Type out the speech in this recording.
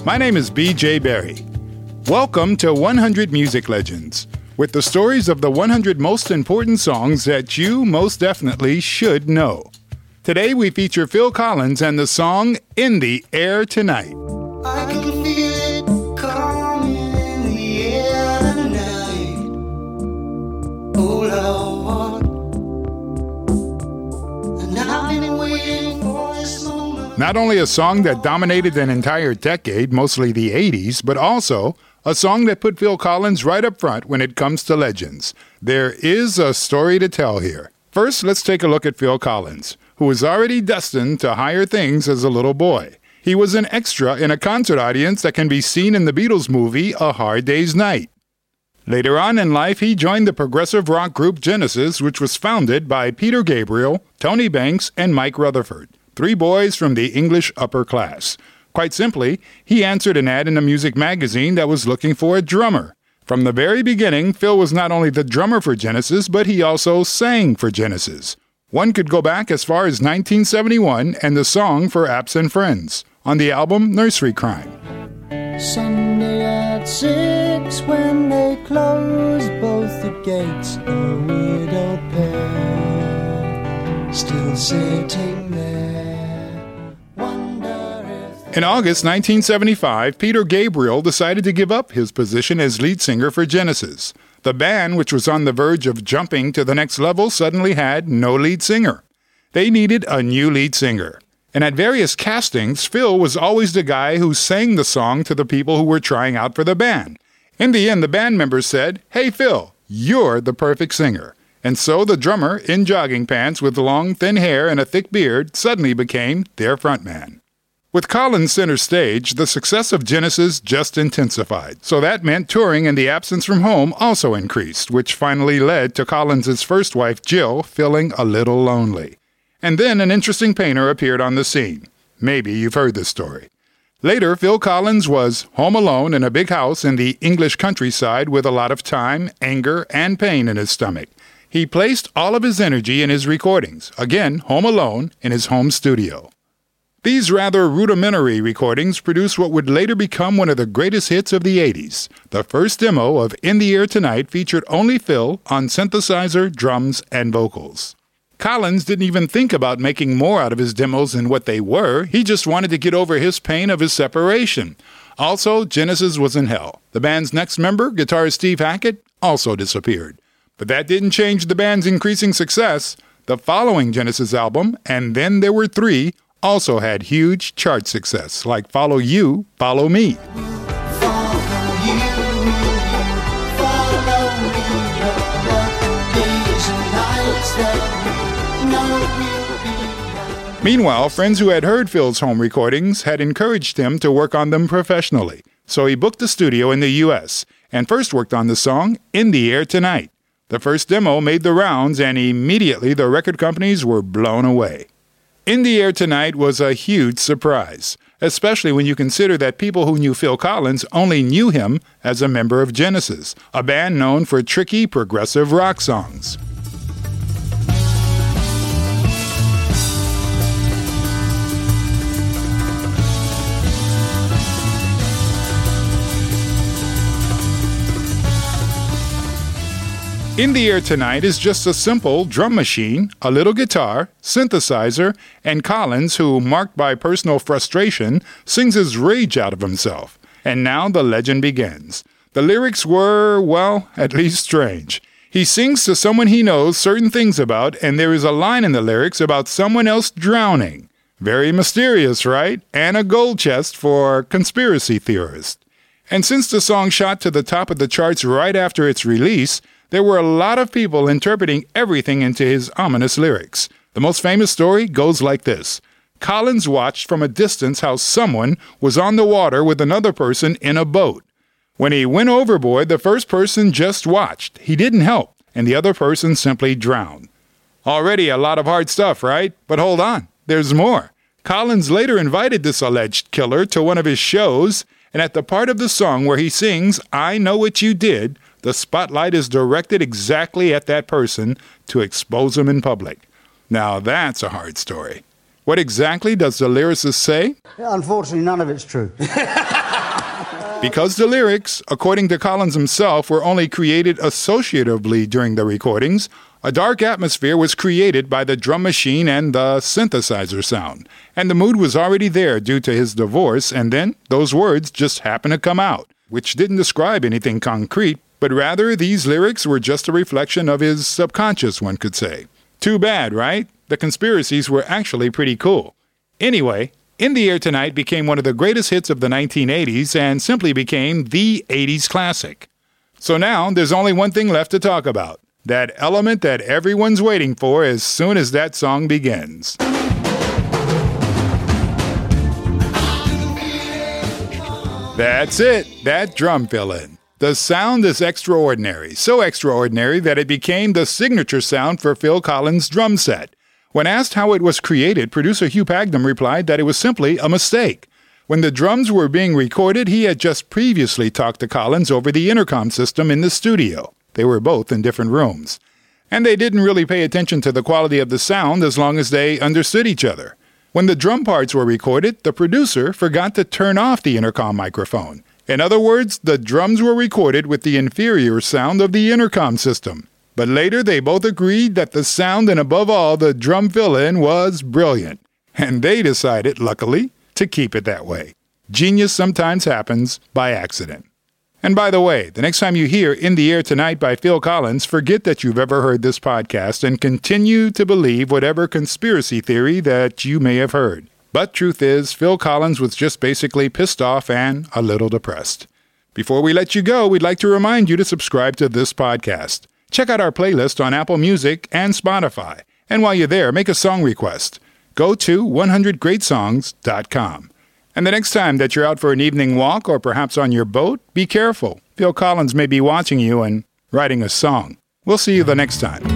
My name is B.J. Berry. Welcome to 100 Music Legends, with the stories of the 100 most important songs that you most definitely should know. Today we feature Phil Collins and the song In the Air Tonight. I can feel it coming in the air tonight. Oh Lord, and I've been waiting for this moment. Not only a song that dominated an entire decade, mostly the 80s, but also a song that put Phil Collins right up front when it comes to legends. There is a story to tell here. First, let's take a look at Phil Collins, who was already destined to higher things as a little boy. He was an extra in a concert audience that can be seen in the Beatles movie A Hard Day's Night. Later on in life, he joined the progressive rock group Genesis, which was founded by Peter Gabriel, Tony Banks, and Mike Rutherford, three boys from the English upper class. Quite simply, he answered an ad in a music magazine that was looking for a drummer. From the very beginning, Phil was not only the drummer for Genesis, but he also sang for Genesis. One could go back as far as 1971 and the song for Absent Friends on the album Nursery Crime. Sunday at 6 when they close both the gates, a widowed pair still sitting there. Wonder if In August 1975, Peter Gabriel decided to give up his position as lead singer for Genesis. The band, which was on the verge of jumping to the next level, suddenly had no lead singer. They needed a new lead singer. And at various castings, Phil was always the guy who sang the song to the people who were trying out for the band. In the end, the band members said, "Hey Phil, you're the perfect singer." And so the drummer, in jogging pants with long, thin hair and a thick beard, suddenly became their frontman. With Collins center stage, the success of Genesis just intensified. So that meant touring and the absence from home also increased, which finally led to Collins' first wife, Jill, feeling a little lonely. And then an interesting painter appeared on the scene. Maybe you've heard this story. Later, Phil Collins was home alone in a big house in the English countryside with a lot of time, anger, and pain in his stomach. He placed all of his energy in his recordings, again, home alone in his home studio. These rather rudimentary recordings produced what would later become one of the greatest hits of the 80s. The first demo of In the Air Tonight featured only Phil on synthesizer, drums, and vocals. Collins didn't even think about making more out of his demos than what they were. He just wanted to get over his pain of his separation. Also, Genesis was in hell. The band's next member, guitarist Steve Hackett, also disappeared. But that didn't change the band's increasing success. The following Genesis album, And Then There Were Three, also had huge chart success, like Follow You, Follow Me. Meanwhile, friends who had heard Phil's home recordings had encouraged him to work on them professionally. So he booked a studio in the U.S. and first worked on the song In the Air Tonight. The first demo made the rounds and immediately the record companies were blown away. In the Air Tonight was a huge surprise, especially when you consider that people who knew Phil Collins only knew him as a member of Genesis, a band known for tricky progressive rock songs. In the Air Tonight is just a simple drum machine, a little guitar, synthesizer, and Collins, who, marked by personal frustration, sings his rage out of himself. And now the legend begins. The lyrics were, well, at least strange. He sings to someone he knows certain things about, and there is a line in the lyrics about someone else drowning. Very mysterious, right? And a gold chest for conspiracy theorists. And since the song shot to the top of the charts right after its release, there were a lot of people interpreting everything into his ominous lyrics. The most famous story goes like this. Collins watched from a distance how someone was on the water with another person in a boat. When he went overboard, the first person just watched. He didn't help, and the other person simply drowned. Already a lot of hard stuff, right? But hold on, there's more. Collins later invited this alleged killer to one of his shows, and at the part of the song where he sings, I Know What You Did, the spotlight is directed exactly at that person to expose him in public. Now that's a hard story. What exactly does the lyricist say? Unfortunately, none of it's true. Because the lyrics, according to Collins himself, were only created associatively during the recordings, a dark atmosphere was created by the drum machine and the synthesizer sound. And the mood was already there due to his divorce, and then those words just happened to come out, which didn't describe anything concrete, but rather these lyrics were just a reflection of his subconscious, one could say. Too bad, right? The Conspiracies were actually pretty cool. Anyway, In the Air Tonight became one of the greatest hits of the 1980s and simply became the 80s classic. So now there's only one thing left to talk about. That element that everyone's waiting for as soon as that song begins. That's it, that drum fill-in. The sound is extraordinary, so extraordinary that it became the signature sound for Phil Collins' drum set. When asked how it was created, producer Hugh Pagnam replied that it was simply a mistake. When the drums were being recorded, he had just previously talked to Collins over the intercom system in the studio. They were both in different rooms. And they didn't really pay attention to the quality of the sound as long as they understood each other. When the drum parts were recorded, the producer forgot to turn off the intercom microphone. In other words, the drums were recorded with the inferior sound of the intercom system. But later they both agreed that the sound and above all the drum fill-in was brilliant. And they decided, luckily, to keep it that way. Genius sometimes happens by accident. And by the way, the next time you hear In the Air Tonight by Phil Collins, forget that you've ever heard this podcast and continue to believe whatever conspiracy theory that you may have heard. But truth is, Phil Collins was just basically pissed off and a little depressed. Before we let you go, we'd like to remind you to subscribe to this podcast. Check out our playlist on Apple Music and Spotify. And while you're there, make a song request. Go to 100greatsongs.com. And the next time that you're out for an evening walk or perhaps on your boat, be careful. Phil Collins may be watching you and writing a song. We'll see you the next time.